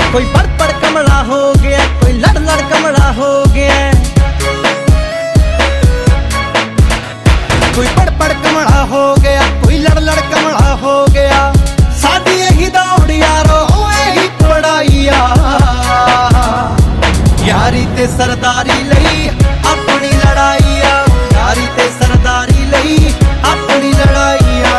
कोई पढ़ कमला हो गया, कोई लड़ कमला हो गया, कोई पढ़ कमला हो गया, कोई लड़ कमला हो गया। साडी यही दौड़ यारो यही पढ़ाइया, यारी ते सरदारी लई अपनी लड़ाइया, यारी ते सरदारी लई अपनी लड़ाइया।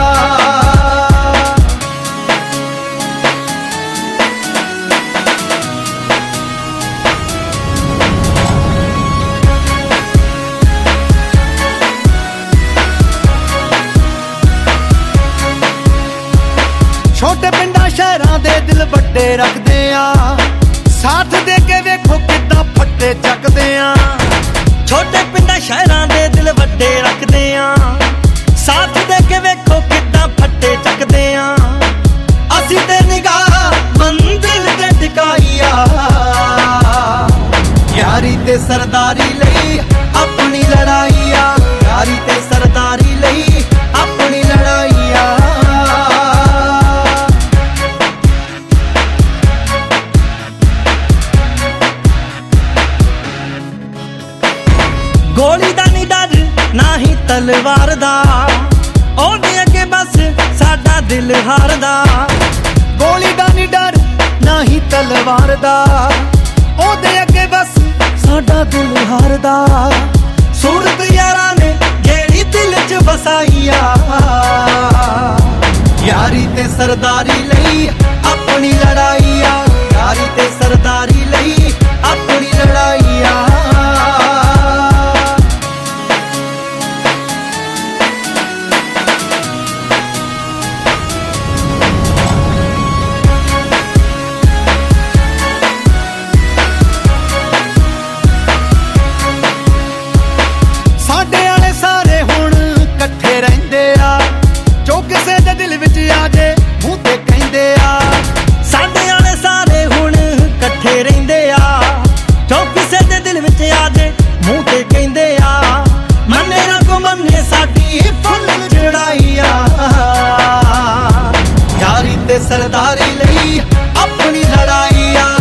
छोटे पिंडां शहरां दे दिल वड्डे रखदे आ, साथ दे के वेखो किद्दां फट्टे चकदे आ। छोटे पिंडां शहरां दे दिल वड्डे रखदे आ, साथ दे के वेखो किद्दां फट्टे चकदे आ। असीं ते निगाह मंजिल ते टिकाइया, यारी ते सरदारी लई अपनी लड़ाइया, यारी ते सरदारी लई अपनी लड़ाइया। गोली दा नी डर ना ही तलवार दा, ओदे अगे बस साडा दिल हारदा। गोली दा नी डर ना ही तलवार दा, ओदे अगे बस साडा दिल हारदा। सूरत यारां ने जेड़ी दिल च बसाइया, यारी ते सरदारी लई अपनी लड़ाइया, यारी ते सरदारी लई अपनी लड़ाइया। सरदारी लई अपनी लड़ाइया,